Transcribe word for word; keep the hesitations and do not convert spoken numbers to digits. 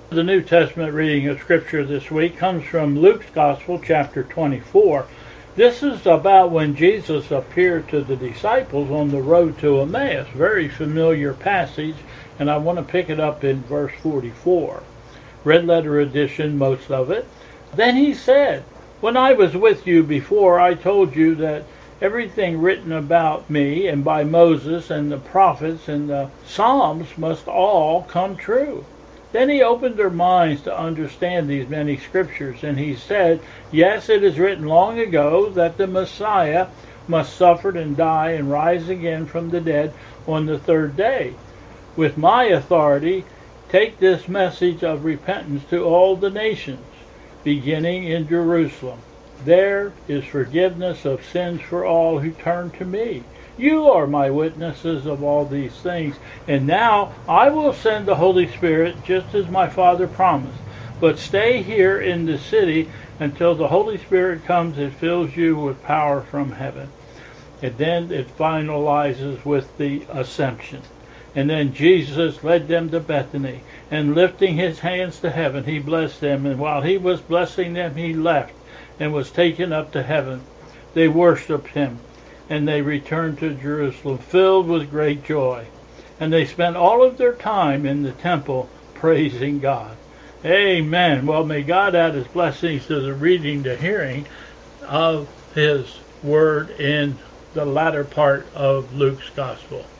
The New Testament reading of Scripture this week comes from Luke's Gospel, chapter twenty-four. This is about when Jesus appeared to the disciples on the road to Emmaus. Very familiar passage, and I want to pick it up in verse forty-four. Red letter edition, most of it. Then he said, "When I was with you before, I told you that everything written about me and by Moses and the prophets and the Psalms must all come true." Then he opened their minds to understand these many scriptures, and he said, "Yes, it is written long ago that the Messiah must suffer and die and rise again from the dead on the third day. With my authority, take this message of repentance to all the nations, beginning in Jerusalem. There is forgiveness of sins for all who turn to me. You are my witnesses of all these things. And now I will send the Holy Spirit just as my Father promised. But stay here in the city until the Holy Spirit comes and fills you with power from heaven." And then it finalizes with the Ascension. And then Jesus led them to Bethany, and lifting his hands to heaven, he blessed them. And while he was blessing them, he left and was taken up to heaven. They worshipped him, and they returned to Jerusalem filled with great joy. And they spent all of their time in the temple praising God. Amen. Well, may God add his blessings to the reading, the hearing of his word in the latter part of Luke's Gospel.